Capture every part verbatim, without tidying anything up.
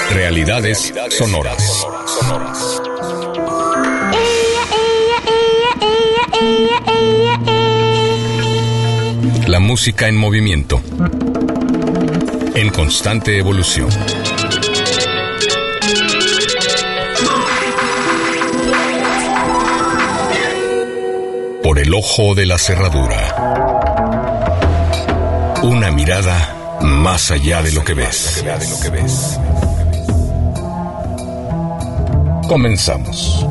Realidades sonoras. La música en movimiento, en constante evolución. Por el ojo de la cerradura. Una mirada más allá de lo que ves. Comenzamos.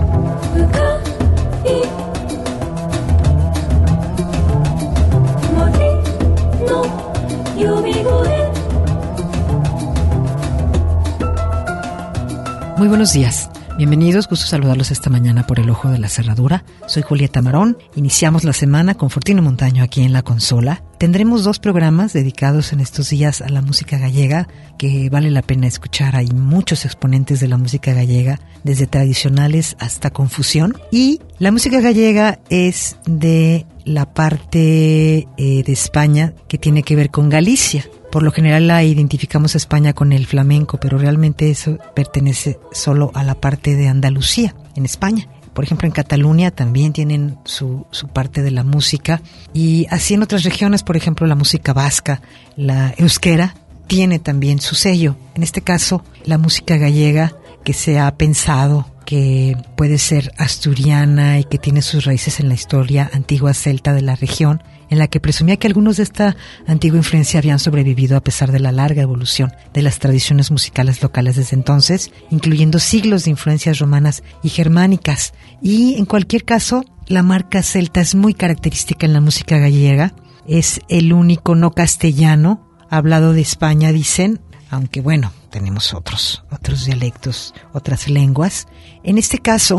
Muy buenos días. Bienvenidos, gusto saludarlos esta mañana por el ojo de la cerradura. Soy Julieta Marón. Iniciamos la semana con Fortino Montaño aquí en la consola. Tendremos dos programas dedicados en estos días a la música gallega que vale la pena escuchar. Hay muchos exponentes de la música gallega, desde tradicionales hasta confusión. Y la música gallega es de la parte eh, de España que tiene que ver con Galicia. Por lo general la identificamos a España con el flamenco, pero realmente eso pertenece solo a la parte de Andalucía, en España. Por ejemplo, en Cataluña también tienen su, su parte de la música. Y así en otras regiones, por ejemplo, la música vasca, la euskera, tiene también su sello. En este caso, la música gallega, que se ha pensado que puede ser asturiana y que tiene sus raíces en la historia antigua celta de la región, en la que presumía que algunos de esta antigua influencia habían sobrevivido a pesar de la larga evolución de las tradiciones musicales locales desde entonces, incluyendo siglos de influencias romanas y germánicas. Y en cualquier caso, la marca celta es muy característica en la música gallega. Es el único no castellano hablado de España, dicen, aunque bueno, tenemos otros, otros dialectos, otras lenguas. En este caso,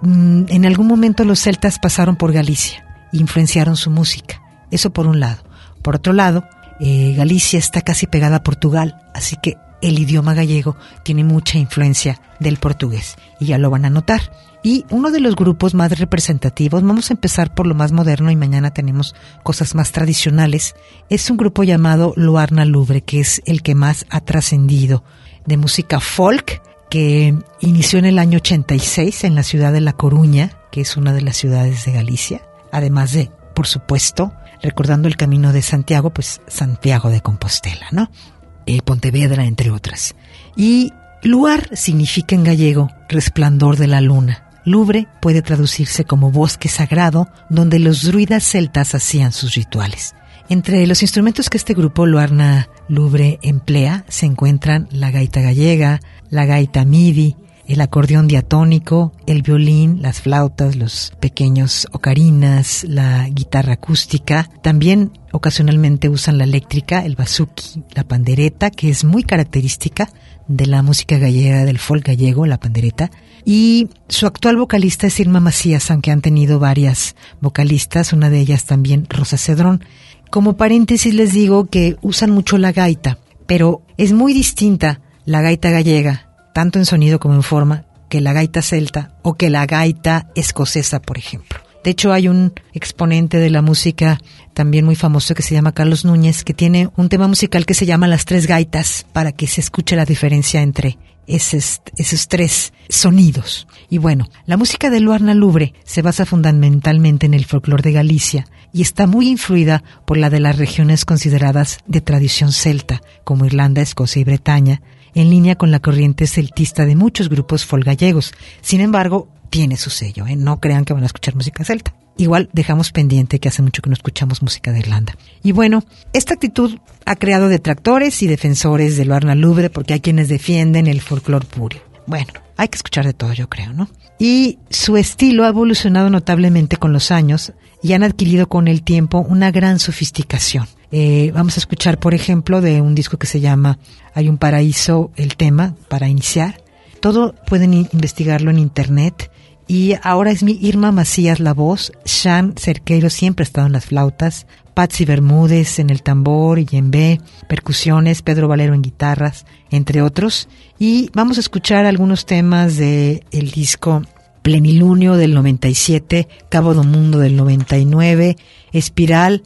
en algún momento los celtas pasaron por Galicia e influenciaron su música. Eso por un lado. Por otro lado, eh, Galicia está casi pegada a Portugal, así que el idioma gallego tiene mucha influencia del portugués, y ya lo van a notar. Y uno de los grupos más representativos, vamos a empezar por lo más moderno y mañana tenemos cosas más tradicionales, es un grupo llamado Luarna Lubre, que es el que más ha trascendido, de música folk, que inició en el año ochenta y seis en la ciudad de La Coruña, que es una de las ciudades de Galicia, además de, por supuesto, recordando el camino de Santiago, pues Santiago de Compostela, ¿no? Eh, Pontevedra, entre otras. Y luar significa en gallego resplandor de la luna. Lubre puede traducirse como bosque sagrado donde los druidas celtas hacían sus rituales. Entre los instrumentos que este grupo Luarna Lubre emplea se encuentran la gaita gallega, la gaita midi, el acordeón diatónico, el violín, las flautas, los pequeños ocarinas, la guitarra acústica. También ocasionalmente usan la eléctrica, el bazuki, la pandereta, que es muy característica de la música gallega, del folk gallego, la pandereta. Y su actual vocalista es Irma Macías, aunque han tenido varias vocalistas, una de ellas también Rosa Cedrón. Como paréntesis les digo que usan mucho la gaita, pero es muy distinta la gaita gallega, tanto en sonido como en forma, que la gaita celta o que la gaita escocesa, por ejemplo. De hecho, hay un exponente de la música también muy famoso que se llama Carlos Núñez, que tiene un tema musical que se llama Las Tres Gaitas, para que se escuche la diferencia entre esos, esos tres sonidos. Y bueno, la música de Luarna Lubre se basa fundamentalmente en el folclore de Galicia y está muy influida por la de las regiones consideradas de tradición celta, como Irlanda, Escocia y Bretaña, en línea con la corriente celtista de muchos grupos folk gallegos. Sin embargo, tiene su sello, ¿eh? No crean que van a escuchar música celta. Igual dejamos pendiente que hace mucho que no escuchamos música de Irlanda. Y bueno, esta actitud ha creado detractores y defensores de Luarna Lubre, porque hay quienes defienden el folclore puro. Bueno, hay que escuchar de todo, yo creo, ¿no? Y su estilo ha evolucionado notablemente con los años y han adquirido con el tiempo una gran sofisticación. Eh, vamos a escuchar, por ejemplo, de un disco que se llama Hay un paraíso, el tema, para iniciar. Todo pueden investigarlo en internet. Y ahora es mi Irma Macías la voz, Sean Cerqueiro siempre ha estado en las flautas, Patsy Bermúdez en el tambor y djembe, percusiones, Pedro Valero en guitarras, entre otros. Y vamos a escuchar algunos temas de el disco Plenilunio del noventa y siete, Cabo do Mundo del noventa y nueve, Espiral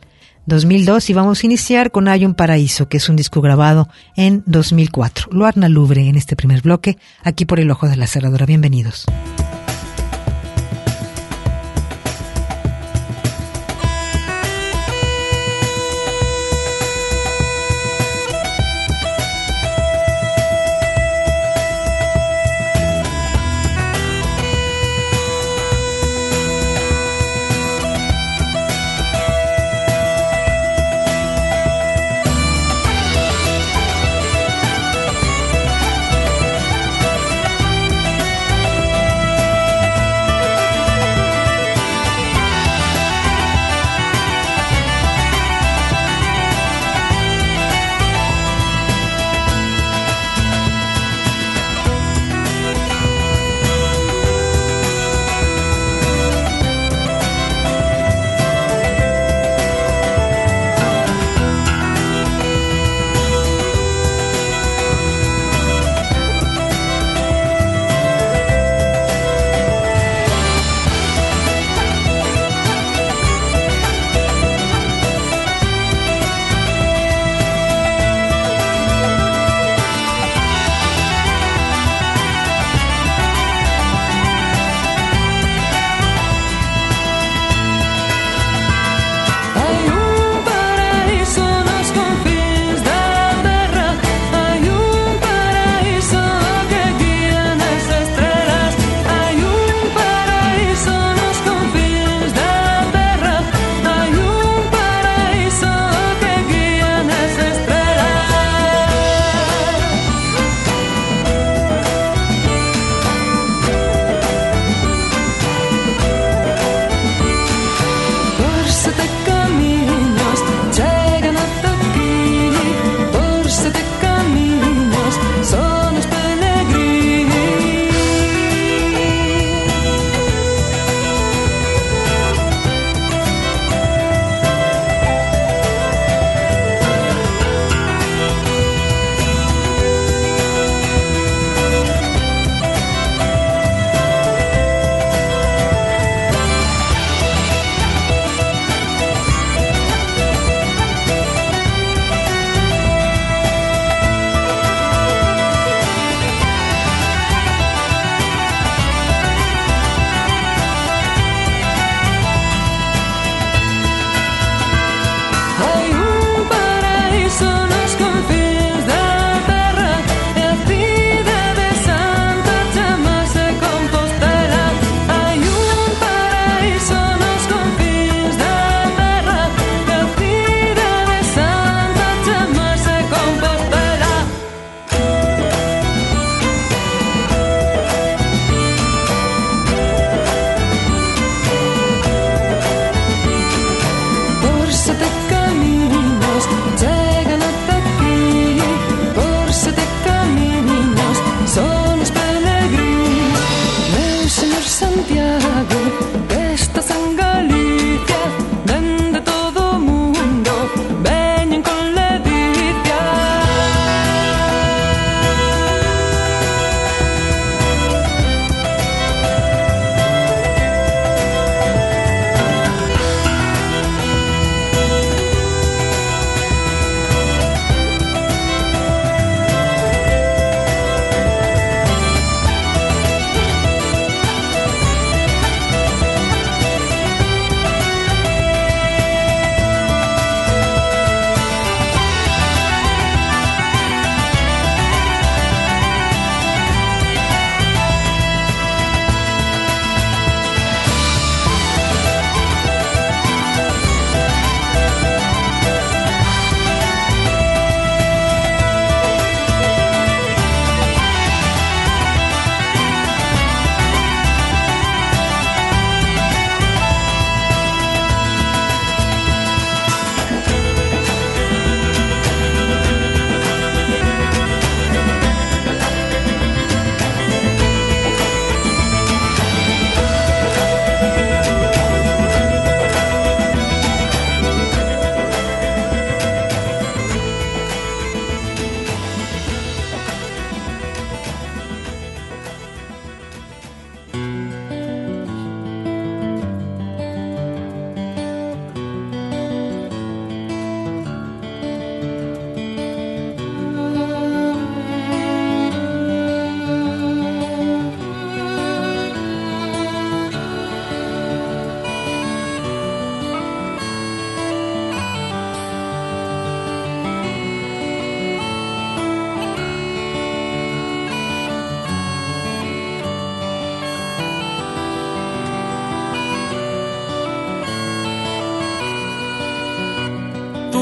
dos mil dos, y vamos a iniciar con Hay un paraíso, que es un disco grabado en dos mil cuatro. Luarna Lubre en este primer bloque, aquí por El Ojo de la Cerradura. Bienvenidos.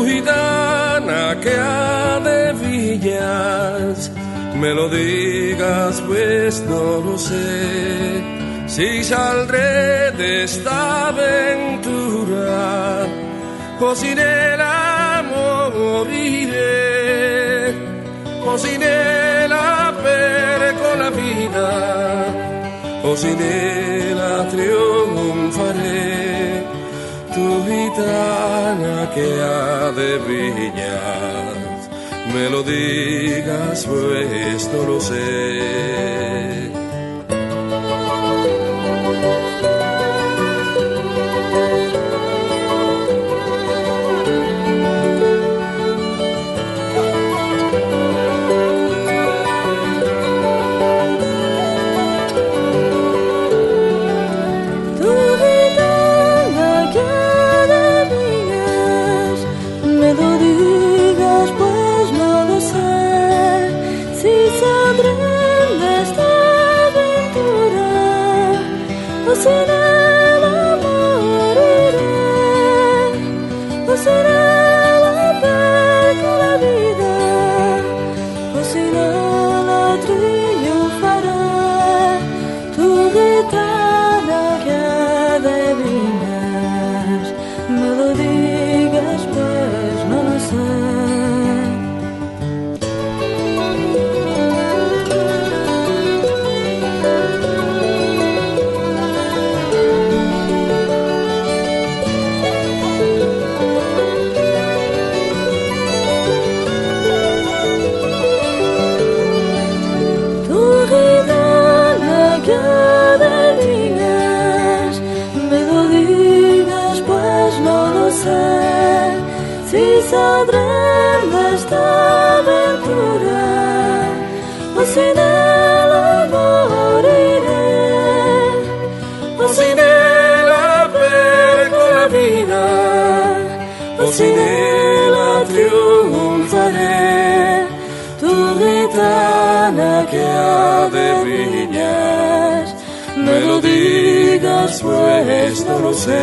gitana que adivinas, me lo digas pues no lo sé, si saldré de esta aventura o sin el amor moriré, o sin el perco la vida, o sin él triunfaré. Tu gitana que adivinas, me lo digas pues no lo sé. Sin él moriré, o sin él perco la vida, o sin él triunfaré. Tu gitana que adivinas, me lo digas pues no lo sé. Si saldré de esta aventura o sin él moriré, o sin él perco la vida, o sin él triunfaré. Tu gitana que adivinas, me lo digas pues no lo sé.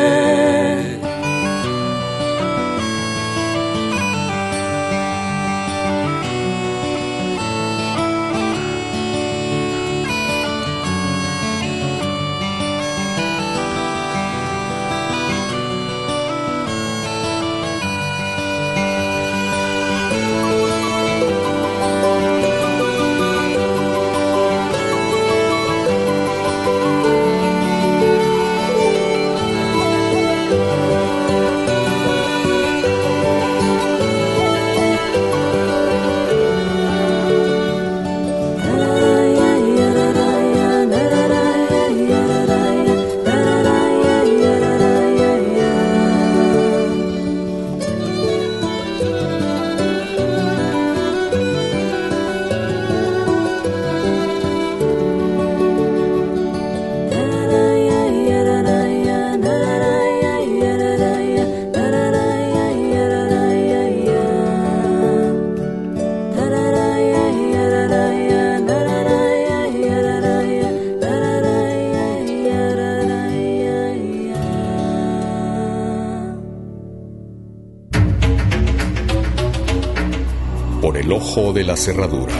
Por el ojo de la cerradura.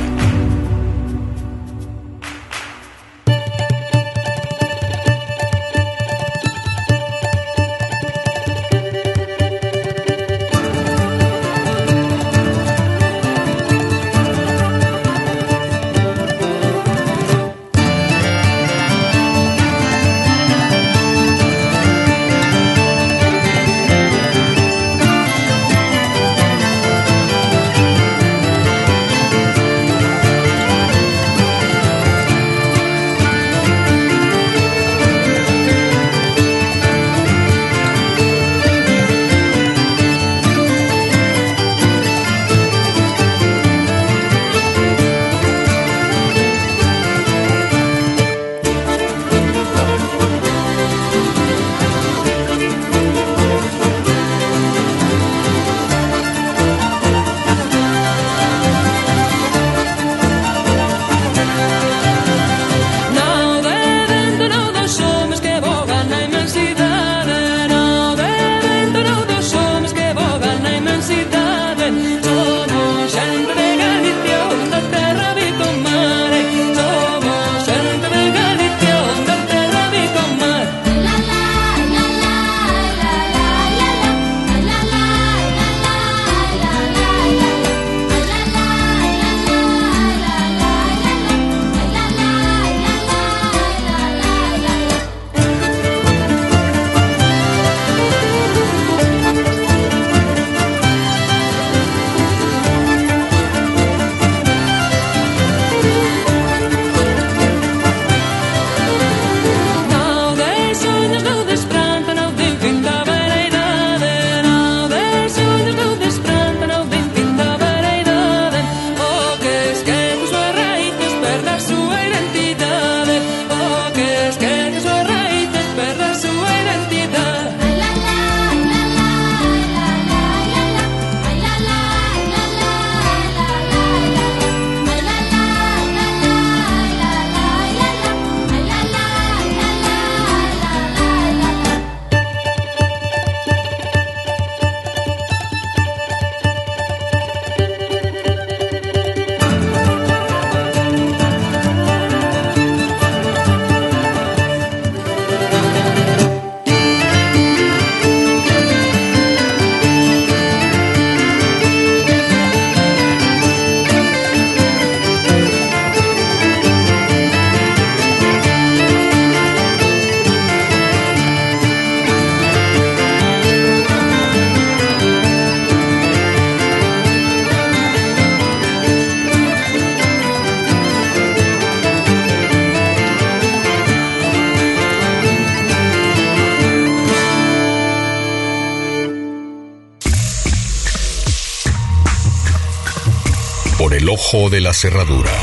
Por el ojo de la cerradura.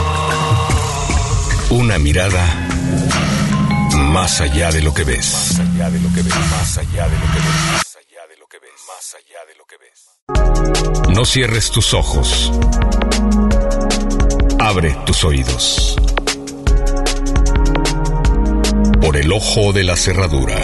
Una mirada más allá de lo que ves. Más allá de lo que ves. Más allá de lo que ves. Más allá de lo que ves. Más allá de lo que ves. No cierres tus ojos. Abre tus oídos. Por el ojo de la cerradura.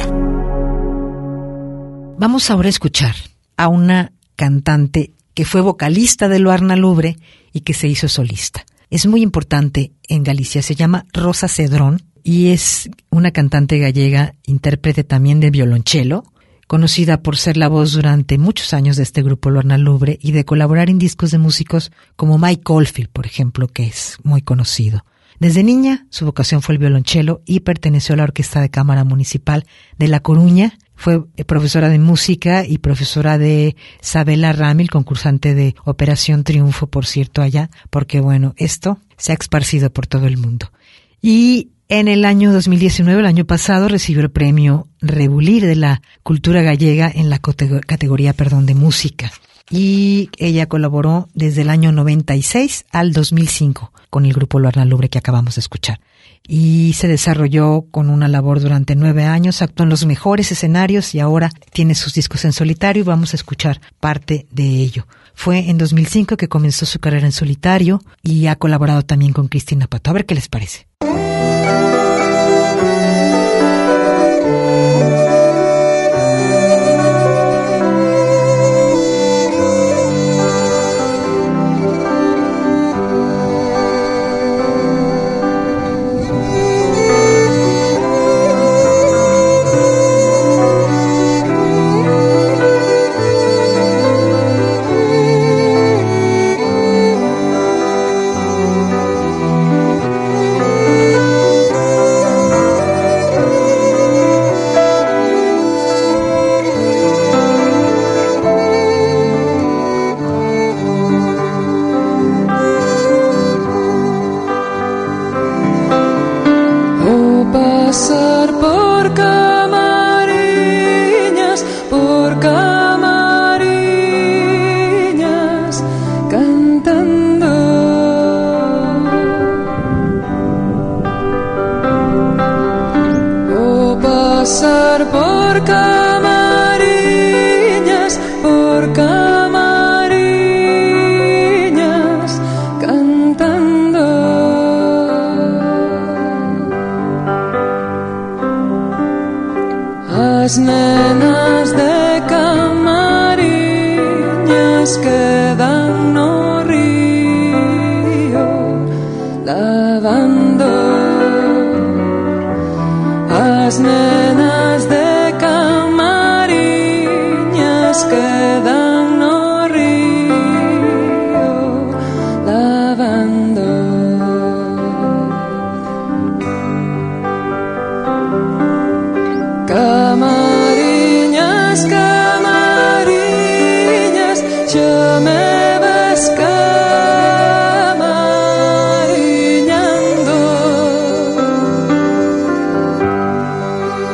Vamos ahora a escuchar a una cantante que fue vocalista de Luarna Lubre y que se hizo solista. Es muy importante en Galicia, se llama Rosa Cedrón y es una cantante gallega, intérprete también de violonchelo, conocida por ser la voz durante muchos años de este grupo Luarna Lubre y de colaborar en discos de músicos como Mike Oldfield, por ejemplo, que es muy conocido. Desde niña, su vocación fue el violonchelo y perteneció a la Orquesta de Cámara Municipal de La Coruña. Fue profesora de música y profesora de Sabela Ramil, concursante de Operación Triunfo, por cierto, allá, porque bueno, esto se ha esparcido por todo el mundo. Y en el año dos mil diecinueve, el año pasado, recibió el premio Rebulir de la Cultura Gallega en la categoría, perdón, de música. Y ella colaboró desde el año noventa y seis al dos mil cinco con el grupo Luarna Lubre que acabamos de escuchar. Y se desarrolló con una labor durante nueve años, actuó en los mejores escenarios y ahora tiene sus discos en solitario y vamos a escuchar parte de ello. Fue en dos mil cinco que comenzó su carrera en solitario y ha colaborado también con Cristina Pato. A ver qué les parece. Las nenas de Camariñas quedan no río lavando. Las nenas de Camariñas quedan no río lavando. Camariñas, Camariñas, ya me ves camariñando.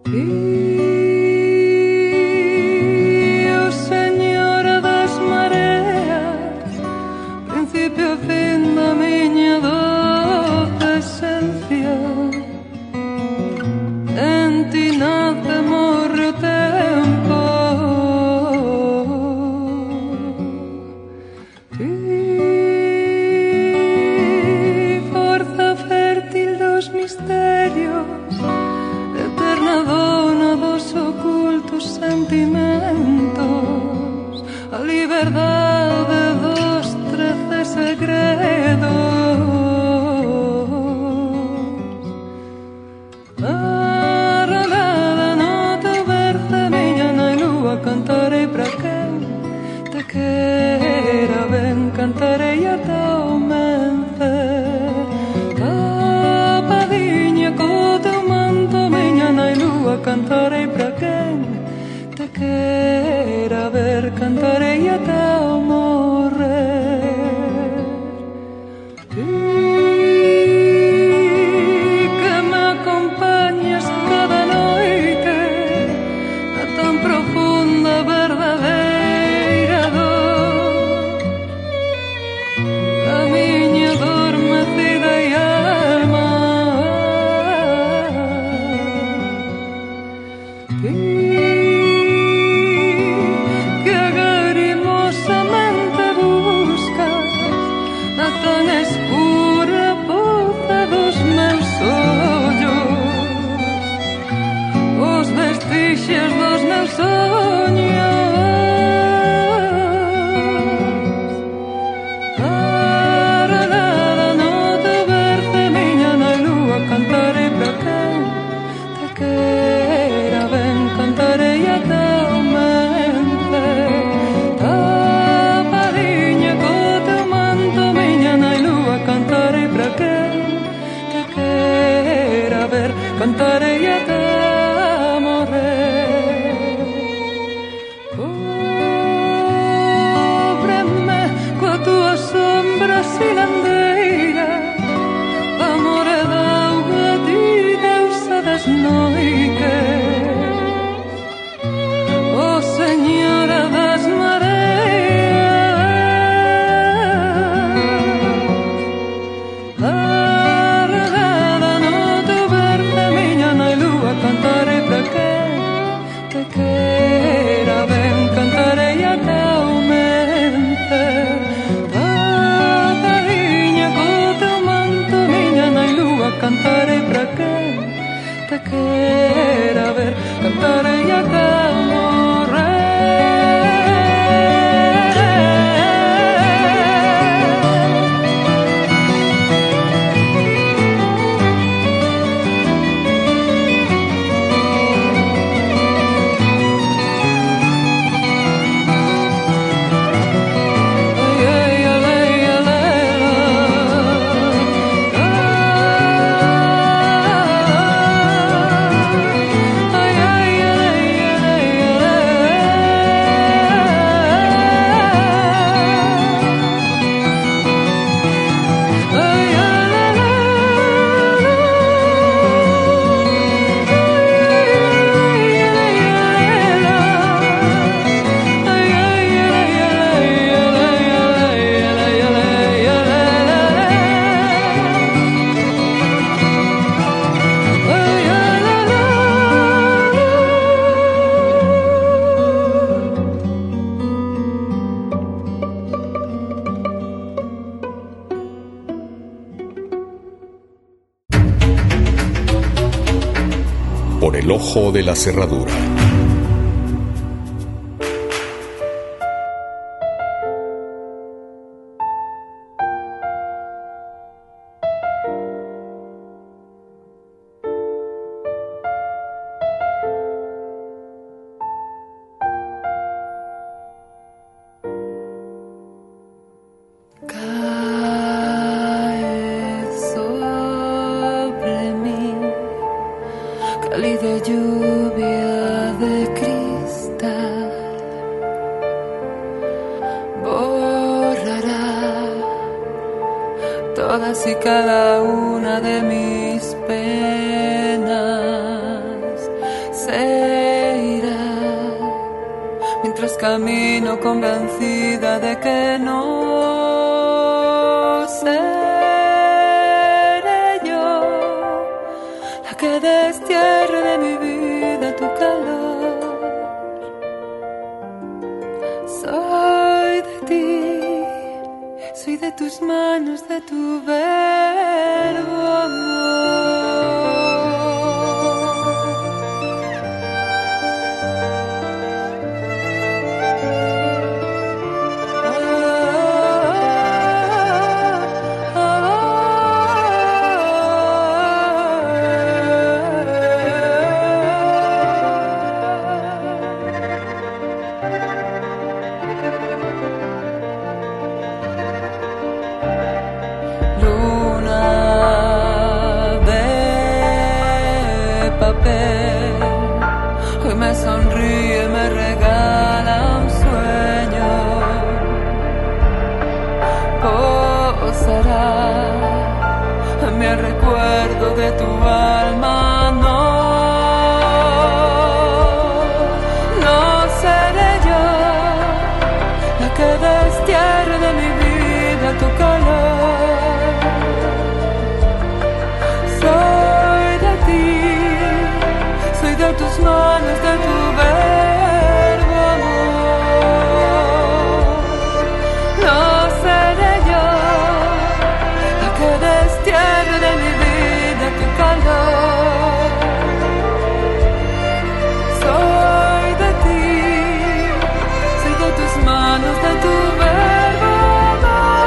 Por el ojo de la cerradura. Todas y cada una de mis penas camino convencida de que no seré yo la que destierre de mi vida tu calor. Soy de ti, soy de tus manos, de tu verbo amor. Hoy me sonríe, me regala un sueño. Posará en mi recuerdo de tu alma. No, no seré yo la que destierre de mi vida tu calor. Soy de ti, de tus manos, de tu verbo amor. No seré yo la que destierre de mi vida tu calor. Soy de ti, soy de tus manos, de tu verbo amor.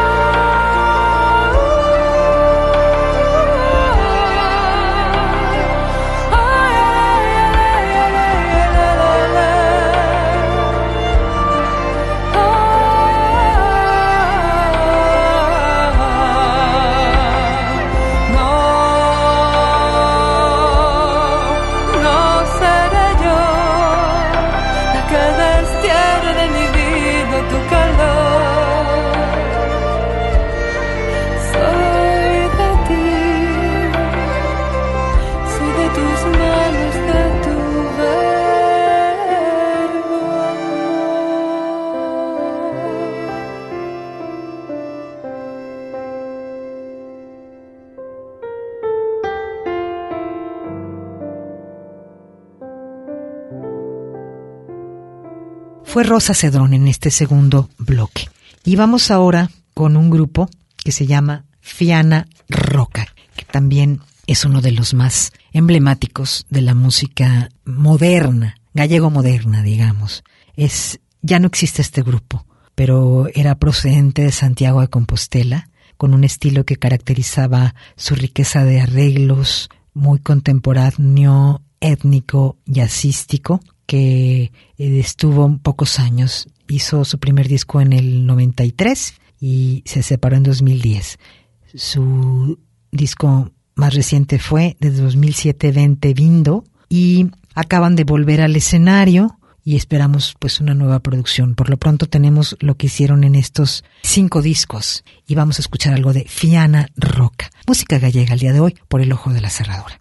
Fue Rosa Cedrón en este segundo bloque. Y vamos ahora con un grupo que se llama Fianna Rocca, que también es uno de los más emblemáticos de la música moderna, gallego-moderna, digamos. Es, ya no existe este grupo, pero era procedente de Santiago de Compostela, con un estilo que caracterizaba su riqueza de arreglos, muy contemporáneo, étnico, jazzístico, que estuvo pocos años. Hizo su primer disco en el noventa y tres y se separó en dos mil diez. Su disco más reciente fue de dos mil siete, Vente Vindo, y acaban de volver al escenario y esperamos pues una nueva producción. Por lo pronto tenemos lo que hicieron en estos cinco discos y vamos a escuchar algo de Fianna Rocca, música gallega el día de hoy por El Ojo de la Cerradura.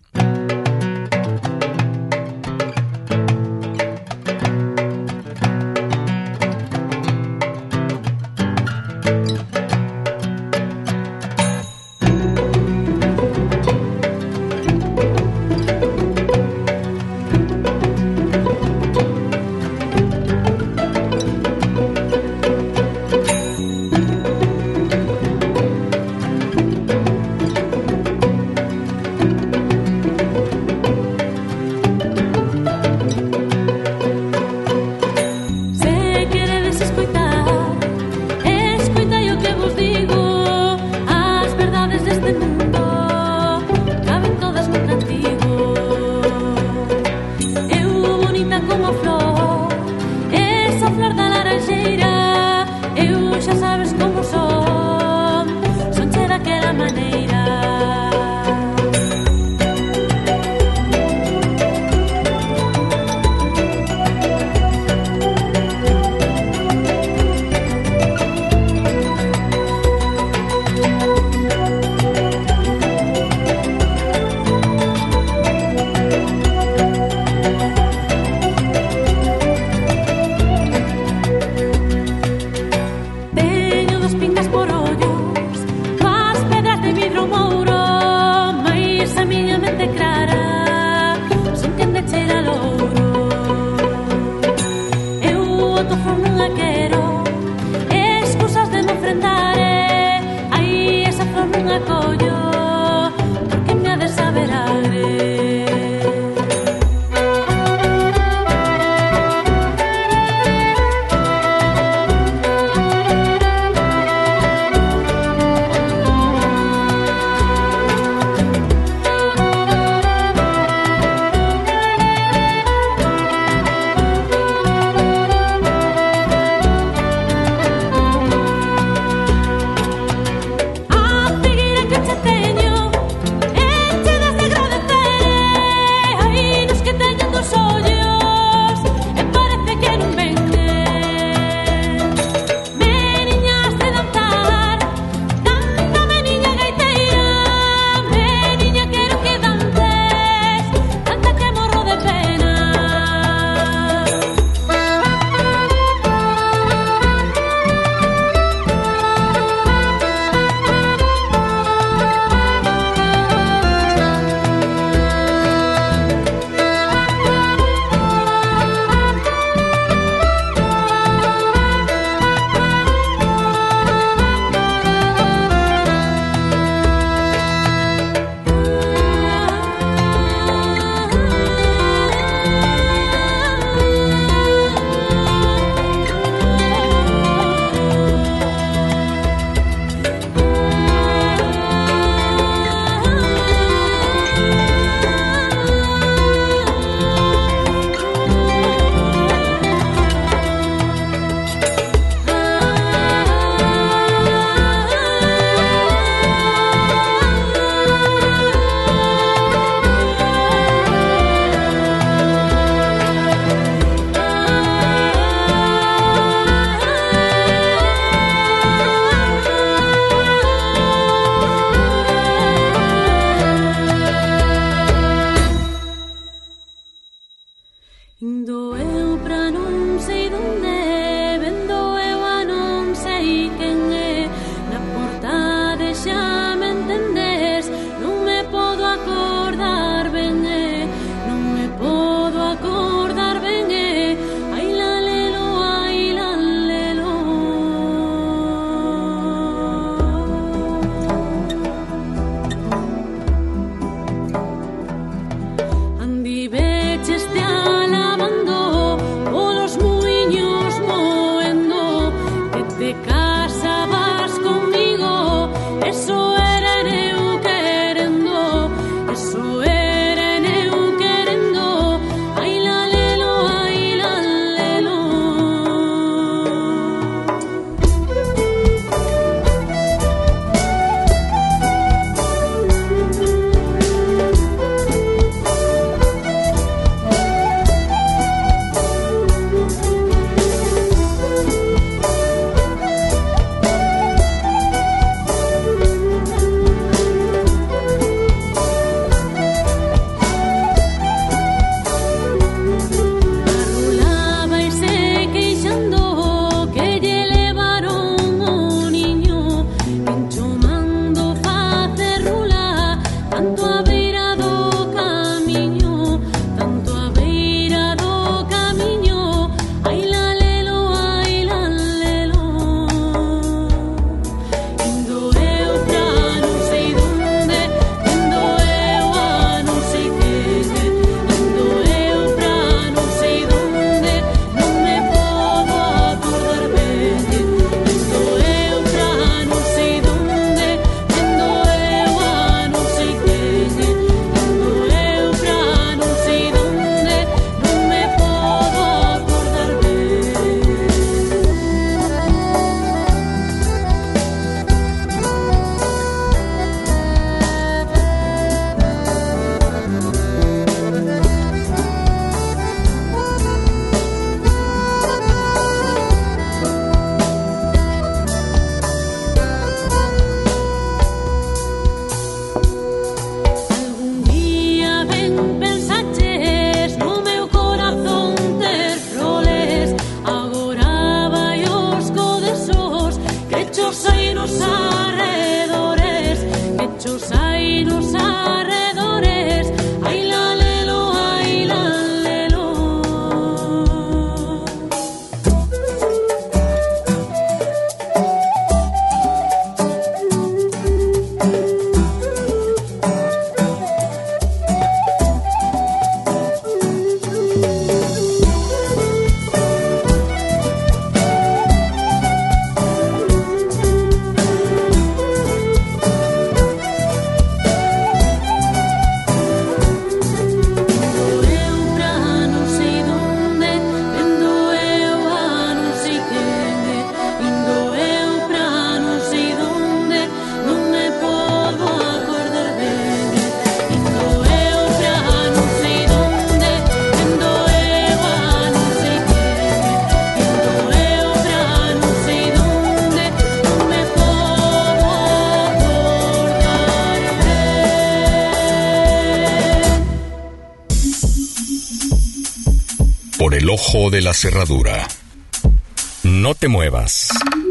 por el ojo de la cerradura. No te muevas.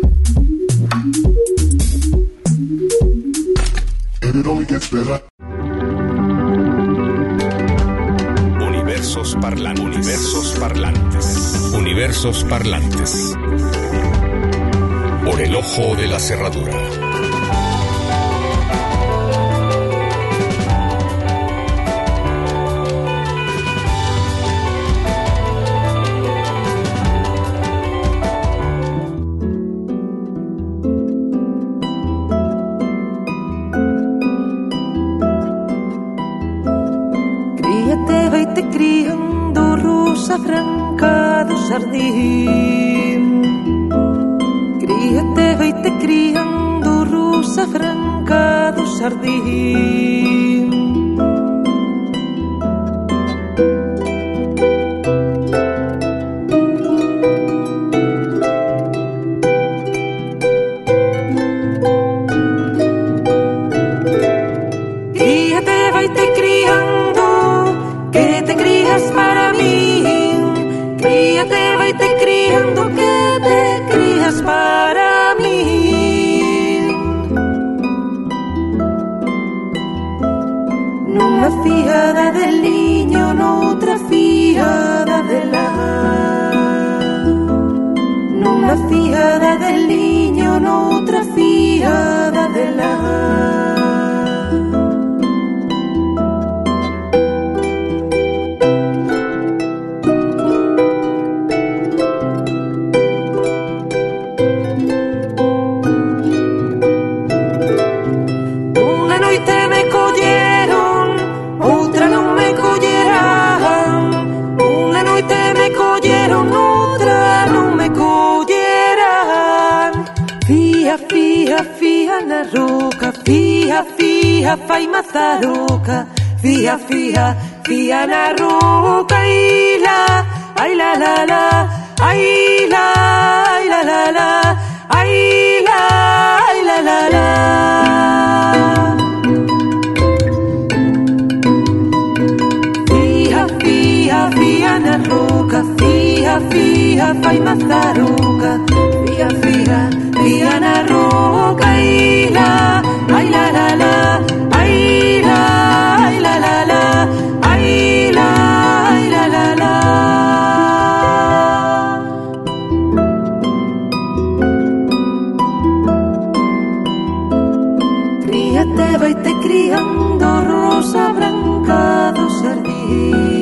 Universos parlantes. Universos parlantes. Universos parlantes. Por el ojo de la cerradura. Franca do Jardim, cría-te, vai-te criando, Rosa Franca do Jardim. Cría-te, vai-te criando, que te crías para mí. Críate, vai-te criando, que te crías para mí. Nunha fiada del niño, noutra fiada de la. Nunha fiada del niño, noutra fiada de la. Fía, fía na roca, fía, fía, fai mazaroca, fía, fía, fía na roca, ai la, ai la la la, ai la, ai la la la, ai la, ai la la la. Fía, fía, fía na roca, fía, fía, fai mazaroca, fía, fía, fía na roca, ai la, ai la la la, ai la, ai la la la, ai la, ai la la la. Críate, vai-te criando, Rosa Branca do Jardim.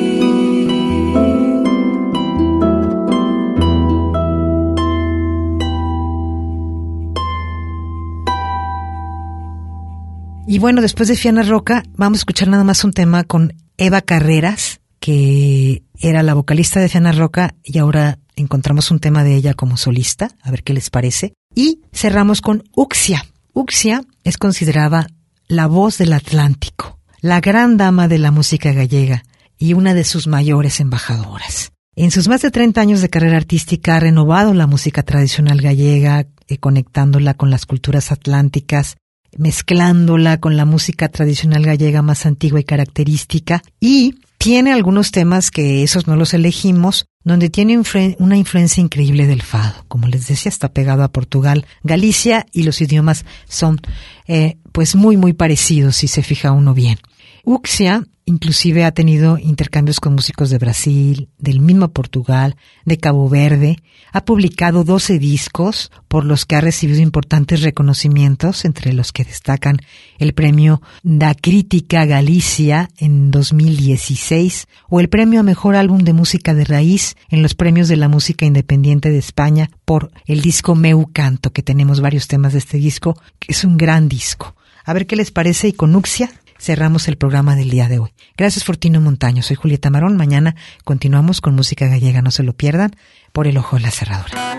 Y bueno, después de Fiana Roca, vamos a escuchar nada más un tema con Eva Carreras, que era la vocalista de Fiana Roca, y ahora encontramos un tema de ella como solista, a ver qué les parece. Y cerramos con Uxia. Uxia es considerada la voz del Atlántico, la gran dama de la música gallega y una de sus mayores embajadoras. En sus más de treinta años de carrera artística ha renovado la música tradicional gallega, eh, conectándola con las culturas atlánticas, mezclándola con la música tradicional gallega más antigua y característica, y tiene algunos temas que esos no los elegimos, donde tiene influ- una influencia increíble del fado. Como les decía, está pegado a Portugal, Galicia, y los idiomas son eh, pues muy muy parecidos si se fija uno bien. Uxia inclusive ha tenido intercambios con músicos de Brasil, del mismo Portugal, de Cabo Verde. Ha publicado doce discos por los que ha recibido importantes reconocimientos, entre los que destacan el premio Da Crítica Galicia en dos mil dieciséis o el premio a Mejor Álbum de Música de Raíz en los premios de la música independiente de España por el disco Meu Canto, que tenemos varios temas de este disco, que es un gran disco. A ver qué les parece, y con Uxia cerramos el programa del día de hoy. Gracias, Fortino Montaño. Soy Julieta Marón. Mañana continuamos con música gallega. No se lo pierdan, por el ojo de la cerradura.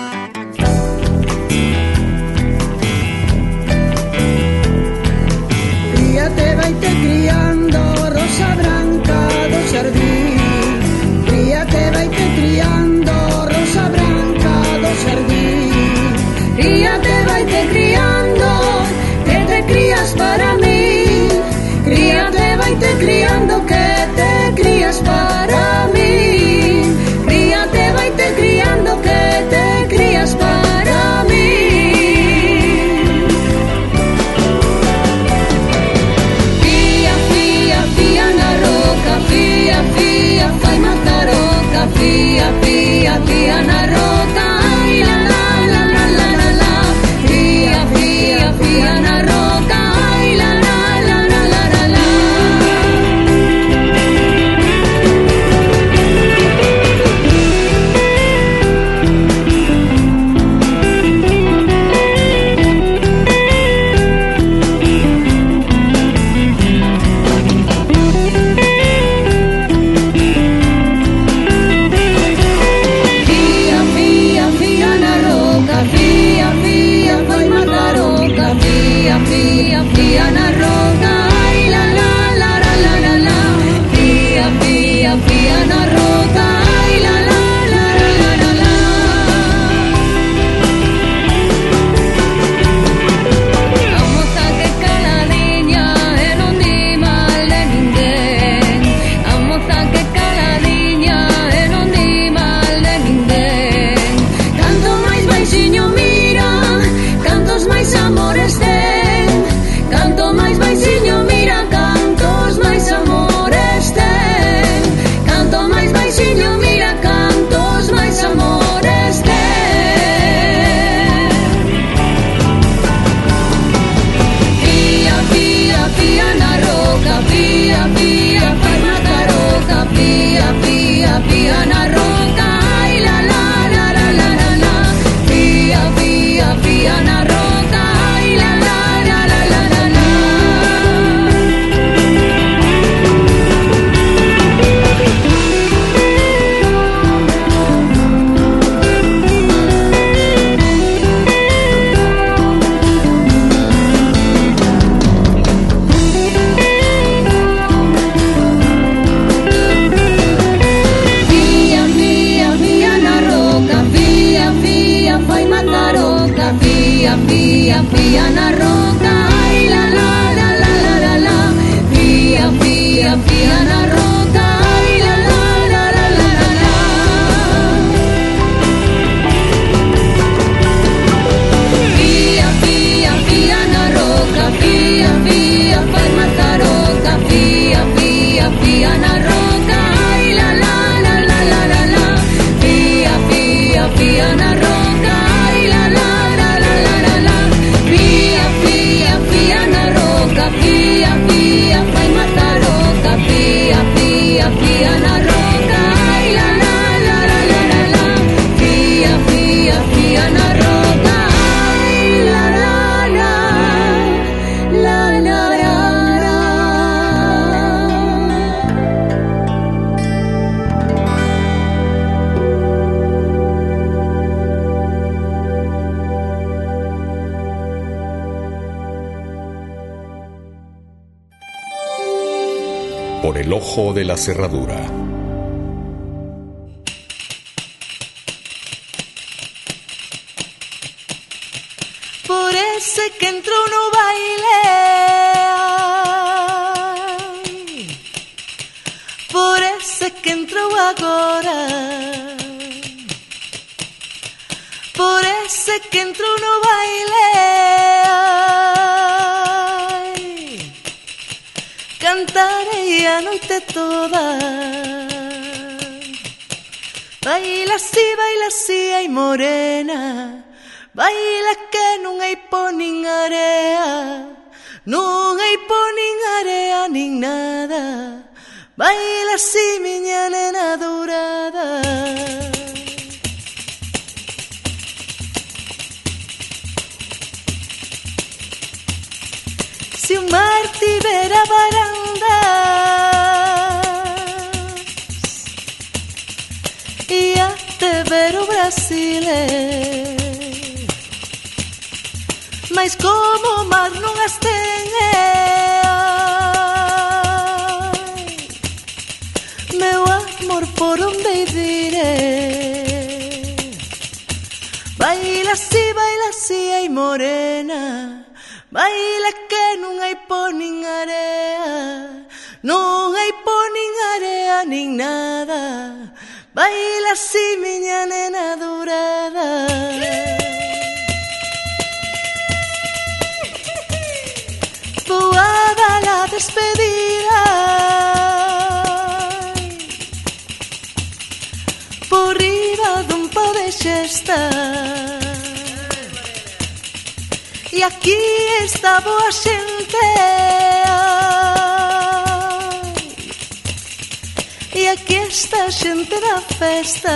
Críate, vaite criando, Rosa Branca do Jardín. Críate, vaite criando, Rosa Branca do Jardín. Críate, vaite criando, que te crías para mí. Críate, vaite criando, que te crías para mí. El ojo de la cerradura. Por ese que entró no baile, por ese que entró agora, por ese que entró no baile, cantarei a noite toda. Baila así, baila así, ai morena, baila que non hai pó nin area, non hai pó nin area nin nada. Baila así, miña nena dourada. Se o mar tivera barandas e até ver o Brasil, mas como o mar non as ten, meu amor, por onde iré? Baila así, baila así, ai morena, baila que non hai pó nin area, non hai pó nin area nin nada. Baila así, miña nena dourada. Voada la despedida por riba dun pó de xesta, e aquí está boa xente, e aquí está a xente da festa.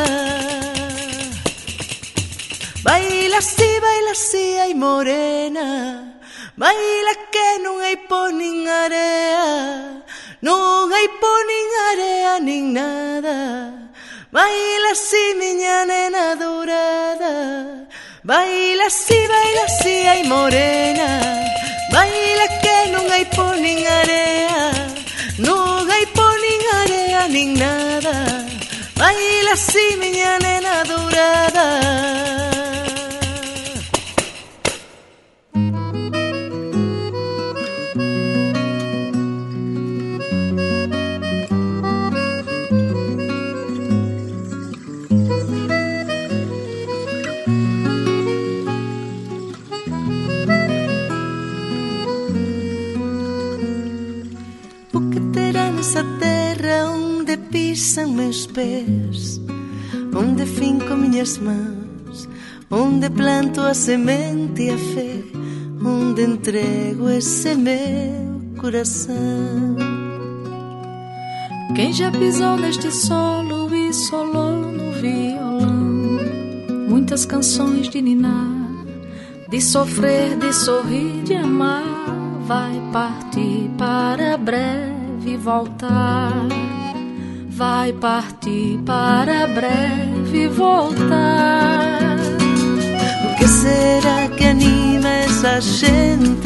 Baila así, baila así, ai morena, baila que non hai pó nin area, non hai pó nin area nin nada. Baila así, miña nena dourada. Baila así, baila así, ai morena, baila que non hai pó nin area, non hai pó nin area nin nada. Baila así, miña nena dourada. Essa terra onde pisan meus pés, onde finco minhas mãos, onde planto a semente e a fé, onde entrego esse meu coração. Quem já pisou neste solo e solou no violão muitas canções de ninar, de sofrer, de sorrir, de amar, vai partir para breve e voltar, vai partir para breve voltar. O que será que anima essa gente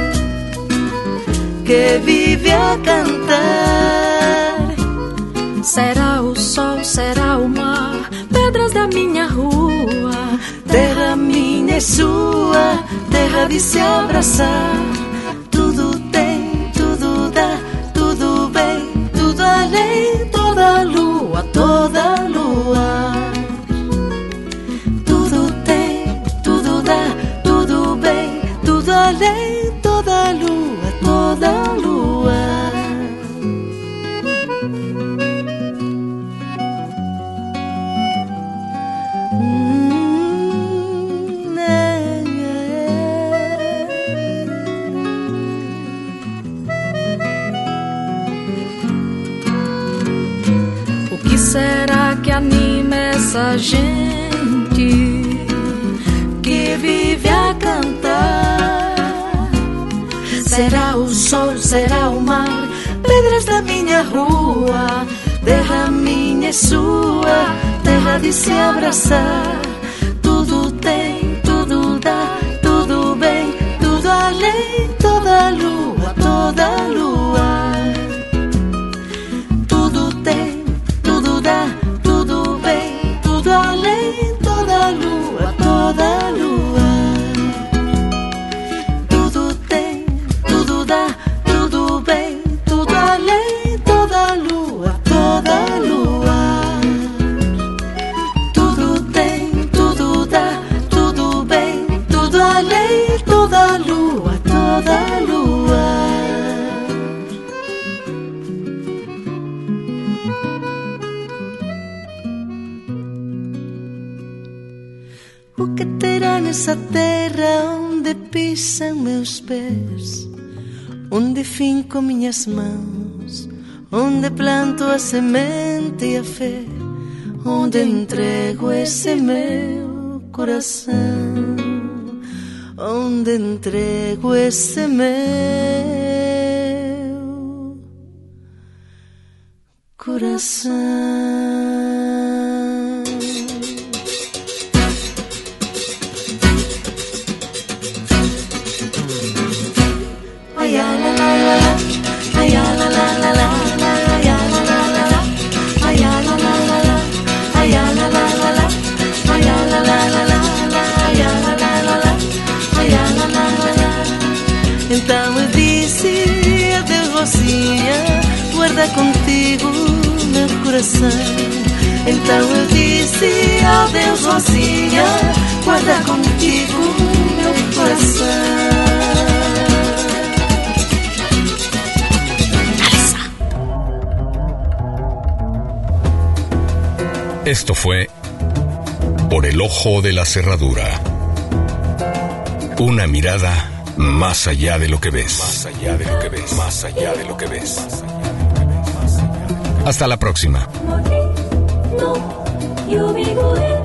que vive a cantar? Será o sol, será o mar, pedras da minha rua, terra minha e sua, terra de se abraçar. Tudo tem, tudo dá, tudo bem, tudo além, toda lua, toda lua. Tudo tem, tudo dá, tudo bem, tudo além, toda lua, toda lua. será que anima essa gente que vive a cantar? Será o sol, será o mar, pedras da minha rua, terra minha e sua, terra de se abraçar. Tudo tem, tudo dá, tudo bem, tudo além, toda lua, toda lua. O que terá nessa terra onde pisam meus pés, onde finco minhas mãos, onde planto a semente e a fé, onde entrego esse meu coração, onde entrego esse meu coração. Ay, la la la la, ay, la la la la la, ay, la la la la la, ay, la la la la la, ay, la la la la la, ay, la la la la la, ay, la la la la la, ay, la la la la la. Então eu disse adeus, Rosinha, guarda contigo meu coração. Então eu disse adeus, Rosinha, guarda contigo meu coração. Esto fue Por el Ojo de la Cerradura. Una mirada más allá de lo que ves. Más allá de lo que ves. Más allá de lo que ves. Hasta la próxima.